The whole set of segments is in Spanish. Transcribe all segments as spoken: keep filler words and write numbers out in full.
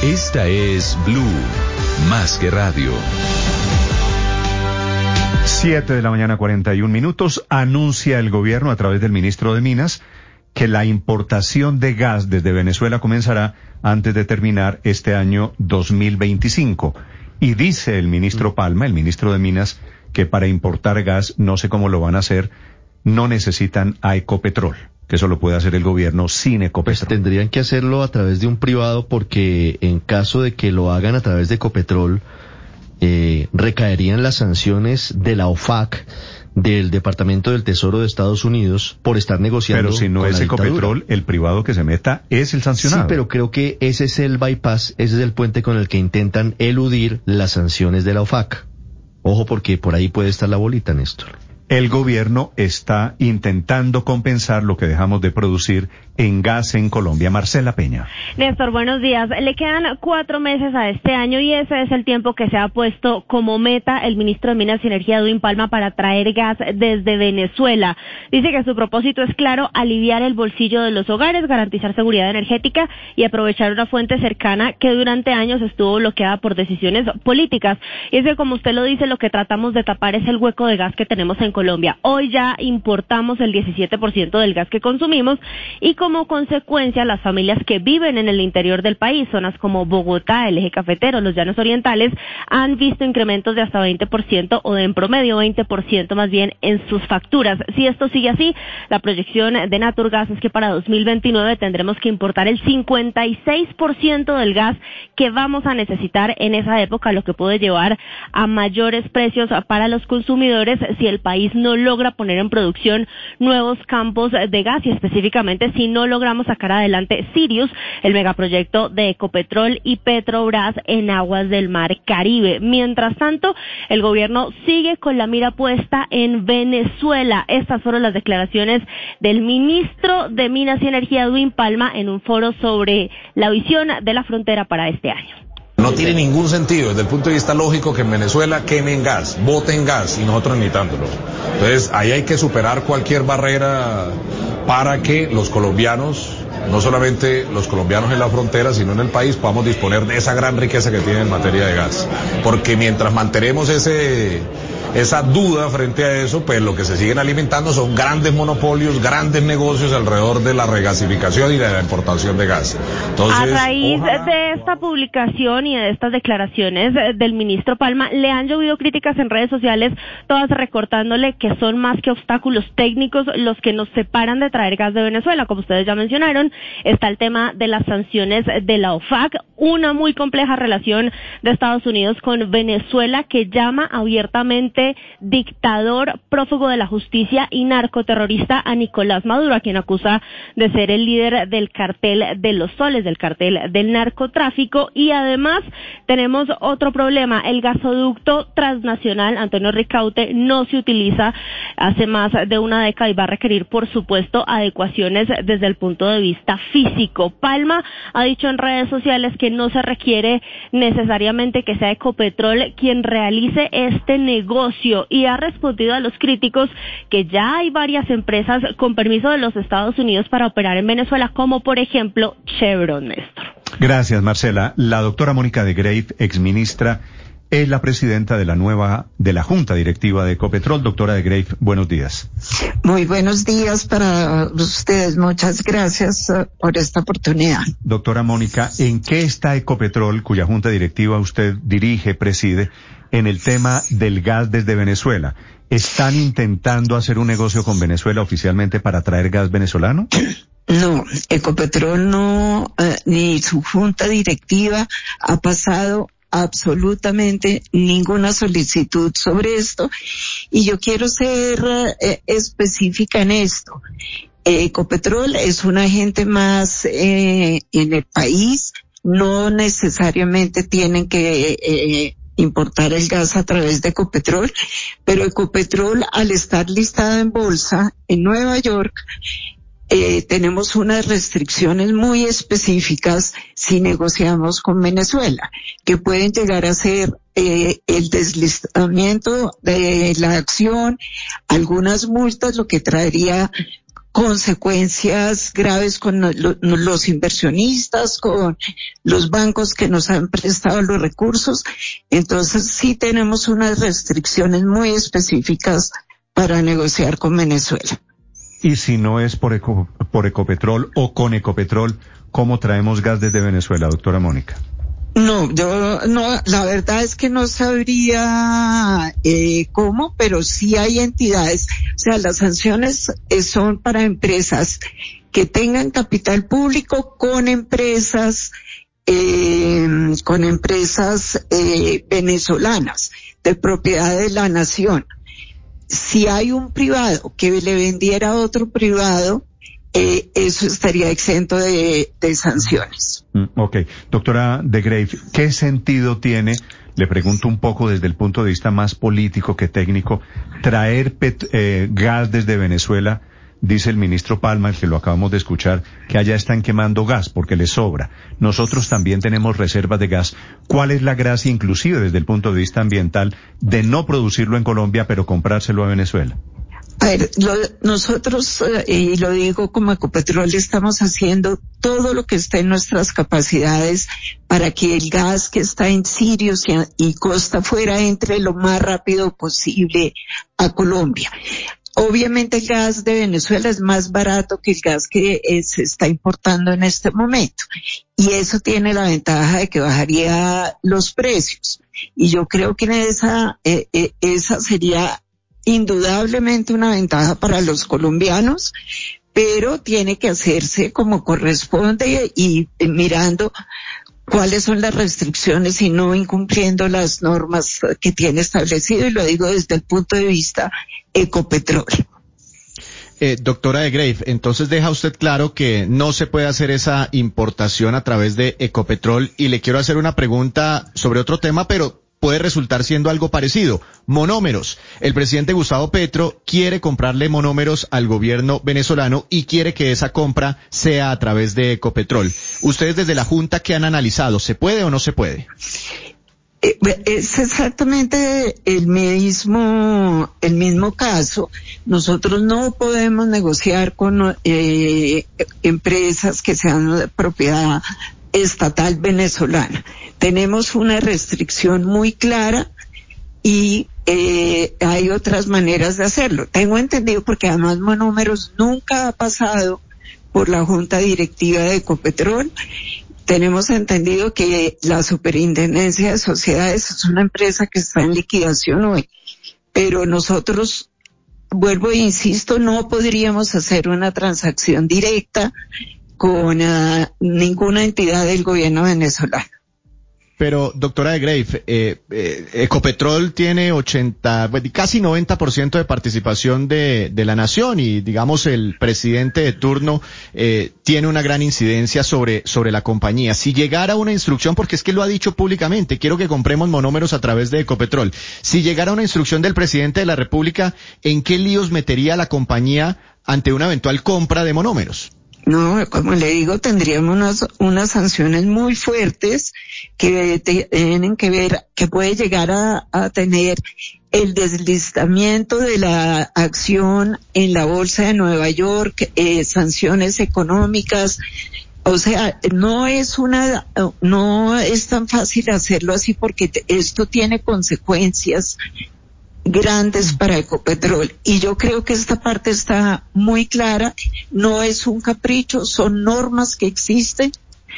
Esta es Blue, más que radio. Siete de la mañana, cuarenta y un minutos. Anuncia el gobierno a través del ministro de Minas que la importación de gas desde Venezuela comenzará antes de terminar este año dos mil veinticinco. Y dice el ministro Palma, el ministro de Minas, que para importar gas, no sé cómo lo van a hacer, no necesitan a Ecopetrol, que eso lo puede hacer el gobierno sin Ecopetrol. Pues tendrían que hacerlo a través de un privado, porque en caso de que lo hagan a través de Ecopetrol, eh, recaerían las sanciones de la O F A C, del Departamento del Tesoro de Estados Unidos, por estar negociando. Pero si no es Ecopetrol, el privado que se meta es el sancionado. Sí, pero creo que ese es el bypass, ese es el puente con el que intentan eludir las sanciones de la O F A C. Ojo, porque por ahí puede estar la bolita, Néstor. El gobierno está intentando compensar lo que dejamos de producir en gas en Colombia. Marcela Peña. Néstor, buenos días. Le quedan cuatro meses a este año y ese es el tiempo que se ha puesto como meta el ministro de Minas y Energía, Edwin Palma, para traer gas desde Venezuela. Dice que su propósito es claro: aliviar el bolsillo de los hogares, garantizar seguridad energética y aprovechar una fuente cercana que durante años estuvo bloqueada por decisiones políticas. Y es que, como usted lo dice, lo que tratamos de tapar es el hueco de gas que tenemos en Colombia. Hoy ya importamos el diecisiete por ciento del gas que consumimos y como consecuencia las familias que viven en el interior del país, zonas como Bogotá, el eje cafetero, los llanos orientales, han visto incrementos de hasta veinte por ciento o de en promedio veinte por ciento más bien en sus facturas. Si esto sigue así, la proyección de Naturgas es que para dos mil veintinueve tendremos que importar el cincuenta y seis por ciento del gas que vamos a necesitar en esa época, lo que puede llevar a mayores precios para los consumidores si el país no logra poner en producción nuevos campos de gas, y específicamente si no logramos sacar adelante Sirius, el megaproyecto de Ecopetrol y Petrobras en aguas del Mar Caribe. Mientras tanto, el gobierno sigue con la mira puesta en Venezuela. Estas fueron las declaraciones del ministro de Minas y Energía, Edwin Palma, en un foro sobre la visión de la frontera para este año. No tiene ningún sentido desde el punto de vista lógico que en Venezuela quemen gas, boten gas y nosotros necesitándolo. Entonces ahí hay que superar cualquier barrera para que los colombianos, no solamente los colombianos en la frontera, sino en el país, podamos disponer de esa gran riqueza que tiene en materia de gas. Porque mientras mantenemos ese... esa duda frente a eso, pues lo que se siguen alimentando son grandes monopolios, grandes negocios alrededor de la regasificación y de la importación de gas. Entonces, a raíz ojalá... de esta publicación y de estas declaraciones del ministro Palma, le han llovido críticas en redes sociales, todas recortándole que son más que obstáculos técnicos los que nos separan de traer gas de Venezuela. Como ustedes ya mencionaron, está el tema de las sanciones de la O F A C, una muy compleja relación de Estados Unidos con Venezuela que llama abiertamente dictador, prófugo de la justicia y narcoterrorista a Nicolás Maduro, a quien acusa de ser el líder del cartel de los soles, del cartel del narcotráfico. Y además tenemos otro problema: el gasoducto transnacional Antonio Ricaurte no se utiliza hace más de una década y va a requerir, por supuesto, adecuaciones desde el punto de vista físico. Palma ha dicho en redes sociales que no se requiere necesariamente que sea Ecopetrol quien realice este negocio, y ha respondido a los críticos que ya hay varias empresas con permiso de los Estados Unidos para operar en Venezuela, como por ejemplo Chevron, Néstor. Gracias, Marcela. La doctora Mónica de Greiff, exministra, es la presidenta de la nueva, de la Junta Directiva de Ecopetrol. Doctora de Greiff, buenos días. Muy buenos días para ustedes. Muchas gracias uh, por esta oportunidad. Doctora Mónica, ¿en qué está Ecopetrol, cuya Junta Directiva usted dirige, preside, en el tema del gas desde Venezuela? ¿Están intentando hacer un negocio con Venezuela oficialmente para traer gas venezolano? No, Ecopetrol no, uh, ni su Junta Directiva ha pasado absolutamente ninguna solicitud sobre esto, y yo quiero ser eh, específica en esto. Ecopetrol es un agente más eh, en el país, no necesariamente tienen que eh, importar el gas a través de Ecopetrol, pero Ecopetrol, al estar listada en bolsa en Nueva York, Eh, tenemos unas restricciones muy específicas si negociamos con Venezuela, que pueden llegar a ser eh, el deslistamiento de la acción, algunas multas, lo que traería consecuencias graves con lo, los inversionistas, con los bancos que nos han prestado los recursos. Entonces sí tenemos unas restricciones muy específicas para negociar con Venezuela. Y si no es por, Eco, por Ecopetrol o con Ecopetrol, ¿cómo traemos gas desde Venezuela, doctora Mónica? No, yo no, la verdad es que no sabría eh, cómo, pero sí hay entidades. O sea, las sanciones eh, son para empresas que tengan capital público con empresas, eh, con empresas eh, venezolanas de propiedad de la nación. Si hay un privado que le vendiera a otro privado, Eh, eso estaría exento de, de sanciones. Mm, ok. Doctora de Graef, ¿qué sentido tiene, le pregunto un poco desde el punto de vista más político que técnico, traer pet, eh, gas desde Venezuela? Dice el ministro Palma, el que lo acabamos de escuchar, que allá están quemando gas porque les sobra. Nosotros también tenemos reservas de gas. ¿Cuál es la gracia, inclusive desde el punto de vista ambiental, de no producirlo en Colombia pero comprárselo a Venezuela? A ver, lo, nosotros, eh, y lo digo como Ecopetrol, estamos haciendo todo lo que está en nuestras capacidades para que el gas que está en Sirius y, y Costa Afuera entre lo más rápido posible a Colombia. Obviamente el gas de Venezuela es más barato que el gas que eh, se está importando en este momento. Y eso tiene la ventaja de que bajaría los precios. Y yo creo que en esa, eh, eh, esa sería indudablemente una ventaja para los colombianos, pero tiene que hacerse como corresponde y, y mirando cuáles son las restricciones y no incumpliendo las normas que tiene establecido, y lo digo desde el punto de vista Ecopetrol. Eh, doctora de Graef, entonces deja usted claro que no se puede hacer esa importación a través de Ecopetrol, y le quiero hacer una pregunta sobre otro tema, pero puede resultar siendo algo parecido. Monómeros. El presidente Gustavo Petro quiere comprarle monómeros al gobierno venezolano y quiere que esa compra sea a través de Ecopetrol. Ustedes desde la Junta, ¿qué han analizado? ¿Se puede o no se puede? Es exactamente el mismo, el mismo caso. Nosotros no podemos negociar con eh, empresas que sean de propiedad estatal venezolana. Tenemos una restricción muy clara y eh, hay otras maneras de hacerlo. Tengo entendido, porque además Monómeros nunca ha pasado por la Junta Directiva de Ecopetrol. Tenemos entendido que la Superintendencia de Sociedades es una empresa que está en liquidación hoy, pero nosotros, vuelvo e insisto, no podríamos hacer una transacción directa con uh, ninguna entidad del gobierno venezolano. Pero, doctora de Graef, eh, eh, Ecopetrol tiene ochenta, casi noventa por ciento de participación de, de la nación, y digamos el presidente de turno eh, tiene una gran incidencia sobre, sobre la compañía. Si llegara una instrucción, porque es que lo ha dicho públicamente, quiero que compremos monómeros a través de Ecopetrol. Si llegara una instrucción del presidente de la República, ¿en qué líos metería la compañía ante una eventual compra de monómeros? No, como le digo, tendríamos unas, unas sanciones muy fuertes que tienen que ver, que puede llegar a, a tener el deslistamiento de la acción en la Bolsa de Nueva York, eh, sanciones económicas. O sea, no es una, no es tan fácil hacerlo así, porque esto tiene consecuencias grandes para Ecopetrol, y yo creo que esta parte está muy clara. No es un capricho, son normas que existen,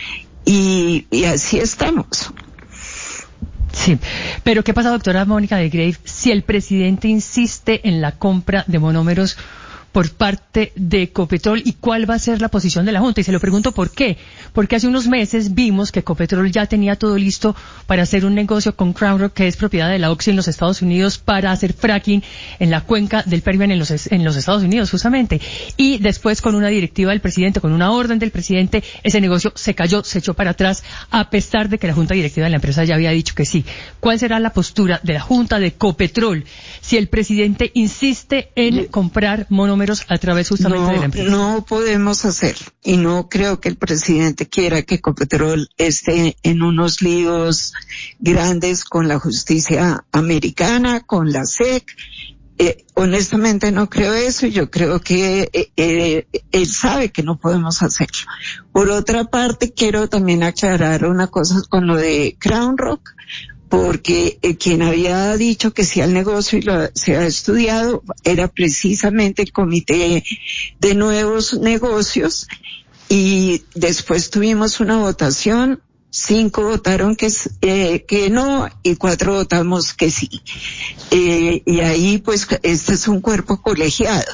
y, y así estamos. Sí, pero ¿qué pasa, doctora Mónica de Graef, si el presidente insiste en la compra de monómeros por parte de Ecopetrol, y cuál va a ser la posición de la Junta? Y se lo pregunto por qué. Porque hace unos meses vimos que Ecopetrol ya tenía todo listo para hacer un negocio con Crown Rock, que es propiedad de la Oxy en los Estados Unidos, para hacer fracking en la cuenca del Permian en los, en los Estados Unidos, justamente. Y después, con una directiva del presidente, con una orden del presidente, ese negocio se cayó, se echó para atrás, a pesar de que la Junta Directiva de la empresa ya había dicho que sí. ¿Cuál será la postura de la Junta de Ecopetrol si el presidente insiste en comprar monómeros a través justamente no, de la empresa? No podemos hacerlo, y no creo que el presidente quiera que Ecopetrol esté en unos líos grandes con la justicia americana, con la S E C, Eh, honestamente no creo eso, y yo creo que eh, eh, él sabe que no podemos hacerlo. Por otra parte, quiero también aclarar una cosa con lo de Crown Rock, porque eh, quien había dicho que sí al negocio y lo, se ha estudiado era precisamente el Comité de Nuevos Negocios, y después tuvimos una votación. Cinco votaron que, eh, que no y cuatro votamos que sí. Eh, y ahí pues este es un cuerpo colegiado.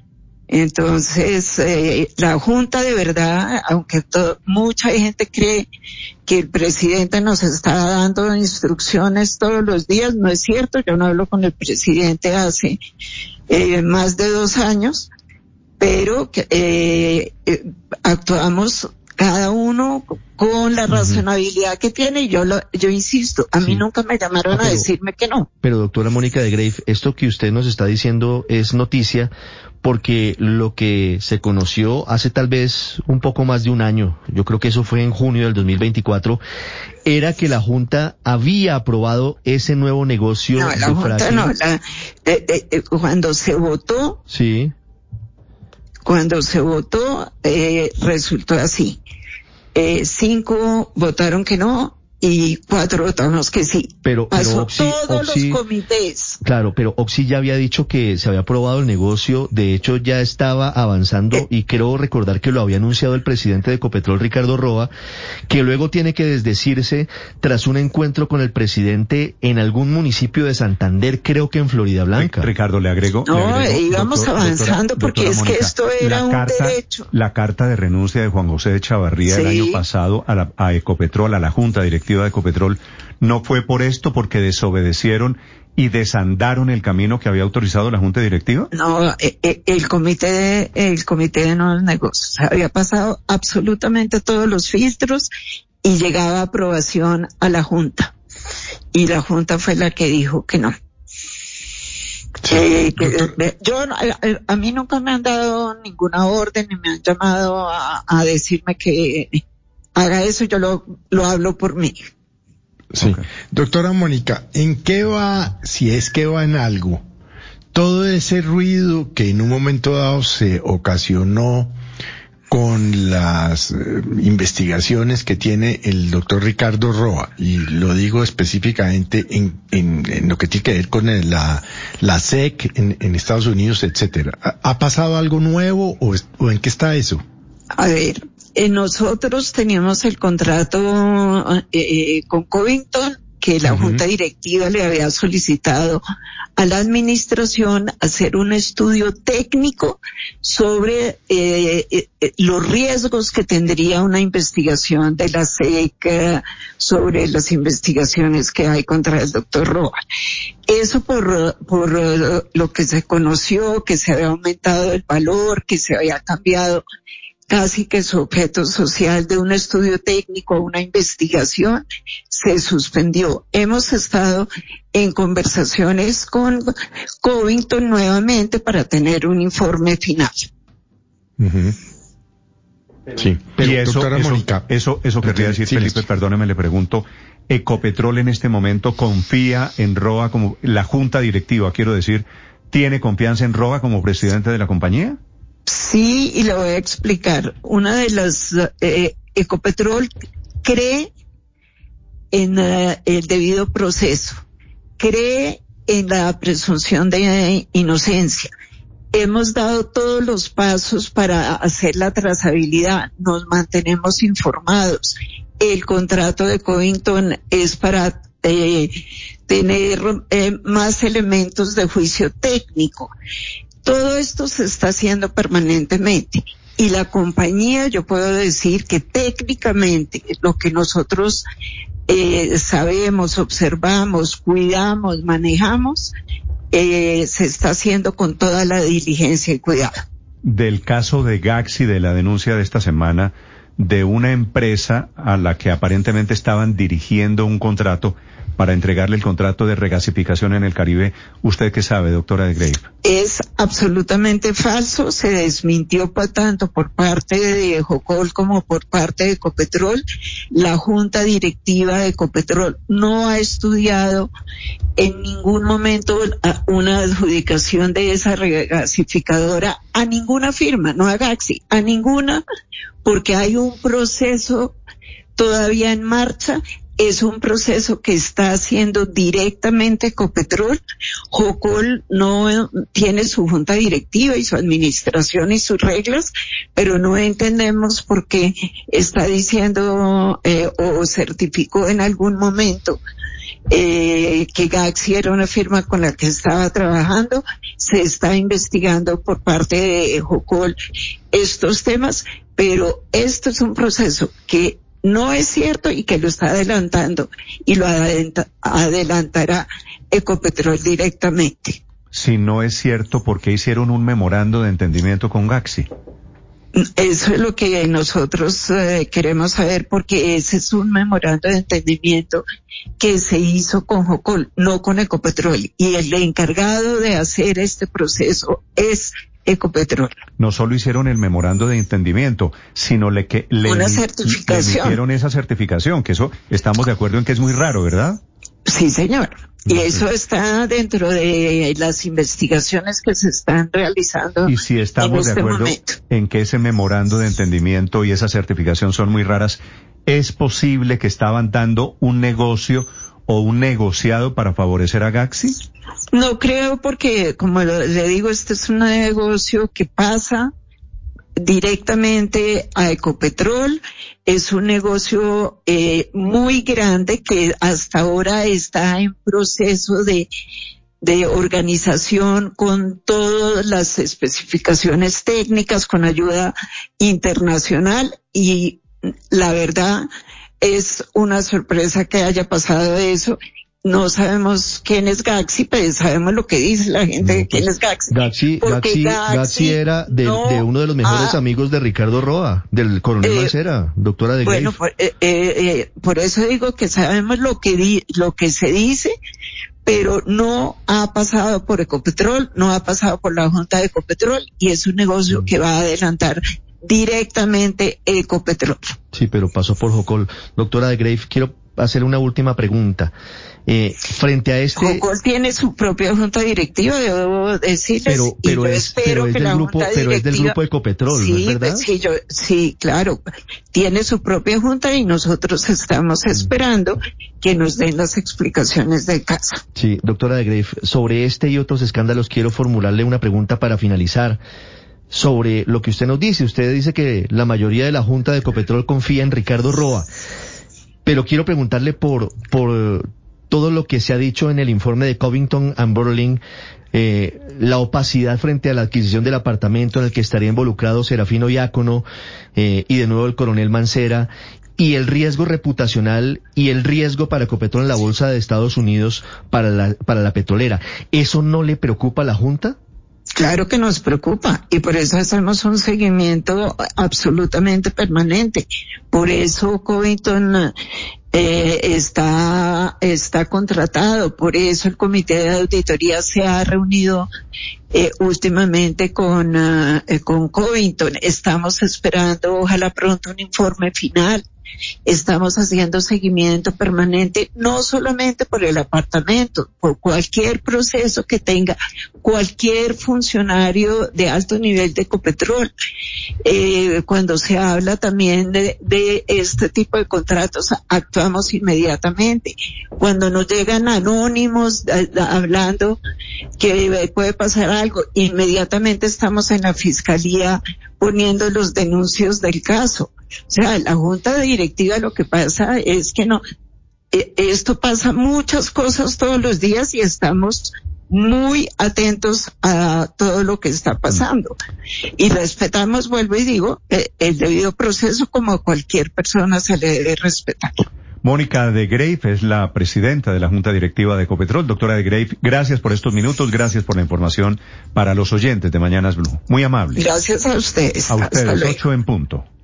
Entonces, eh, la Junta de verdad, aunque todo, mucha gente cree que el presidente nos está dando instrucciones todos los días, no es cierto. Yo no hablo con el presidente hace eh, más de dos años, pero eh, eh, actuamos cada uno con la razonabilidad uh-huh. que tiene, y yo lo, yo insisto, a sí. mí nunca me llamaron ah, pero, a decirme que no. Pero doctora Mónica de Greiff, esto que usted nos está diciendo es noticia, porque lo que se conoció hace tal vez un poco más de un año, yo creo que eso fue en junio del dos mil veinticuatro, era que la Junta había aprobado ese nuevo negocio. No, la Junta fracking. no, la, de, de, de, cuando se votó, sí. cuando se votó, eh, resultó así. Eh, cinco votaron que no y cuatro votamos que sí. Pero, pero Pasó Oxy, todos Oxy, los comités. Claro, pero Oxy ya había dicho que se había aprobado el negocio, de hecho ya estaba avanzando eh, y creo recordar que lo había anunciado el presidente de Ecopetrol, Ricardo Roa, que luego tiene que desdecirse tras un encuentro con el presidente en algún municipio de Santander, creo que en Florida Blanca. Ricardo, le agrego. No, le agrego, íbamos doctor, avanzando doctora, porque doctora es Mónica, que esto era un carta, derecho. La carta de renuncia de Juan José de Chavarría sí. el año pasado a, la, a Ecopetrol, a la Junta Directiva de Ecopetrol, no fue por esto, porque desobedecieron y desandaron el camino que había autorizado la Junta Directiva. No, eh, el comité de, el comité de nuevos negocios había pasado absolutamente todos los filtros y llegaba a aprobación a la Junta, y la Junta fue la que dijo que no. Sí, eh, que, yo a, a mí nunca me han dado ninguna orden ni me han llamado a, a decirme que haga eso, yo lo, lo hablo por mí. Sí. Okay. Doctora Mónica, ¿en qué va, si es que va en algo, todo ese ruido que en un momento dado se ocasionó con las eh, investigaciones que tiene el doctor Ricardo Roa, y lo digo específicamente en, en, en lo que tiene que ver con el, la, la S E C en, en Estados Unidos, etcétera? ¿Ha, ha pasado algo nuevo o, es, o en qué está eso? A ver, eh, nosotros teníamos el contrato eh, con Covington, que la uh-huh. Junta Directiva le había solicitado a la administración hacer un estudio técnico sobre eh, eh, los riesgos que tendría una investigación de la S E C sobre las investigaciones que hay contra el doctor Roa. Eso por, por lo que se conoció, que se había aumentado el valor, que se había cambiado casi que su objeto social de un estudio técnico, una investigación, se suspendió. Hemos estado en conversaciones con Covington nuevamente para tener un informe final. Uh-huh. Sí, pero, y eso, doctora eso, Mónica, eso, eso querría decir, sí, Felipe, sí. perdóneme, le pregunto, ¿Ecopetrol en este momento confía en Roa como, la junta directiva, quiero decir, tiene confianza en Roa como presidente de la compañía? Sí, y le voy a explicar. Una de las, eh, Ecopetrol cree en uh, el debido proceso, cree en la presunción de inocencia. Hemos dado todos los pasos para hacer la trazabilidad, nos mantenemos informados. El contrato de Covington es para eh, tener eh, más elementos de juicio técnico. Todo esto se está haciendo permanentemente, y la compañía, yo puedo decir que técnicamente lo que nosotros eh, sabemos, observamos, cuidamos, manejamos, eh, se está haciendo con toda la diligencia y cuidado. Del caso de Gaxi, de la denuncia de esta semana, de una empresa a la que aparentemente estaban dirigiendo un contrato para entregarle el contrato de regasificación en el Caribe. ¿Usted qué sabe, doctora de Grave? Es absolutamente falso, se desmintió por tanto por parte de Jocol como por parte de Ecopetrol. La junta directiva de Ecopetrol no ha estudiado en ningún momento una adjudicación de esa regasificadora a ninguna firma, no a Gaxi, a ninguna, porque hay un proceso todavía en marcha. Es un proceso que está haciendo directamente Ecopetrol. Jocol no tiene su junta directiva y su administración y sus reglas, pero no entendemos por qué está diciendo eh, o certificó en algún momento eh, que Gaxi era una firma con la que estaba trabajando. Se está investigando por parte de Jocol estos temas, pero esto es un proceso que no es cierto y que lo está adelantando y lo adelanta, adelantará Ecopetrol directamente. Si no es cierto, ¿por qué hicieron un memorando de entendimiento con Gaxi? Eso es lo que nosotros eh, queremos saber, porque ese es un memorando de entendimiento que se hizo con Jocol, no con Ecopetrol, y el encargado de hacer este proceso es Ecopetrol. No solo hicieron el memorando de entendimiento, sino le que le, una emi- certificación. le emitieron esa certificación, que eso estamos de acuerdo en que es muy raro, ¿verdad? Sí, señor. Y No, eso está dentro de las investigaciones que se están realizando. Y si estamos en este de acuerdo momento. en que ese memorando de entendimiento y esa certificación son muy raras, ¿es posible que estaban dando un negocio o un negociado para favorecer a Gaxi? No creo, porque como le digo, este es un negocio que pasa directamente a Ecopetrol. Es un negocio eh, muy grande que hasta ahora está en proceso de de organización con todas las especificaciones técnicas, con ayuda internacional, y la verdad es una sorpresa que haya pasado eso. No sabemos quién es Gaxi, pero sabemos lo que dice la gente de no, pues, quién es Gaxi. Gaxi, Gaxi, Gaxi, Gaxi era de, no, de uno de los mejores ah, amigos de Ricardo Roa, del coronel eh, Mancera, doctora de Bueno, por, eh, eh, por eso digo que sabemos lo que di, lo que se dice, pero no ha pasado por Ecopetrol, no ha pasado por la Junta de Ecopetrol, y es un negocio que va a adelantar directamente Ecopetrol. Sí, pero pasó por Jocol. Doctora de Grave, quiero hacer una última pregunta. Eh, frente a este... Jocol tiene su propia junta directiva, debo decirles, pero, pero y yo es, espero pero es que del la grupo, junta pero directiva... es del grupo Ecopetrol, sí, ¿no es verdad? Sí, yo, sí, claro, tiene su propia junta y nosotros estamos esperando que nos den las explicaciones del caso. Sí, doctora de Grave, sobre este y otros escándalos quiero formularle una pregunta para finalizar. Sobre lo que usted nos dice, usted dice que la mayoría de la junta de Ecopetrol confía en Ricardo Roa, pero quiero preguntarle por, por todo lo que se ha dicho en el informe de Covington and Burling, eh, la opacidad frente a la adquisición del apartamento en el que estaría involucrado Serafino Diácono, eh, y de nuevo el coronel Mancera, y el riesgo reputacional y el riesgo para Ecopetrol en la bolsa de Estados Unidos para la, para la petrolera. ¿Eso no le preocupa a la junta? Claro que nos preocupa, y por eso hacemos un seguimiento absolutamente permanente. Por eso Covington eh, está está contratado, por eso el comité de auditoría se ha reunido eh, últimamente con uh, eh, con Covington. Estamos esperando, ojalá pronto, un informe final. Estamos haciendo seguimiento permanente, no solamente por el apartamento, por cualquier proceso que tenga cualquier funcionario de alto nivel de Ecopetrol. Eh, cuando se habla también de, de este tipo de contratos, actuamos inmediatamente. Cuando nos llegan anónimos a, a, hablando que puede pasar algo, inmediatamente estamos en la fiscalía poniendo los denuncios del caso. O sea, la junta directiva, lo que pasa es que no, eh, esto pasa muchas cosas todos los días y estamos muy atentos a todo lo que está pasando. Y respetamos, vuelvo y digo, eh, el debido proceso, como a cualquier persona se le debe respetar. Mónica de Grave es la presidenta de la Junta Directiva de Ecopetrol. Doctora de Grave, gracias por estos minutos, gracias por la información para los oyentes de Mañanas Blue. Muy amable. Gracias a ustedes. A ustedes, ocho en punto.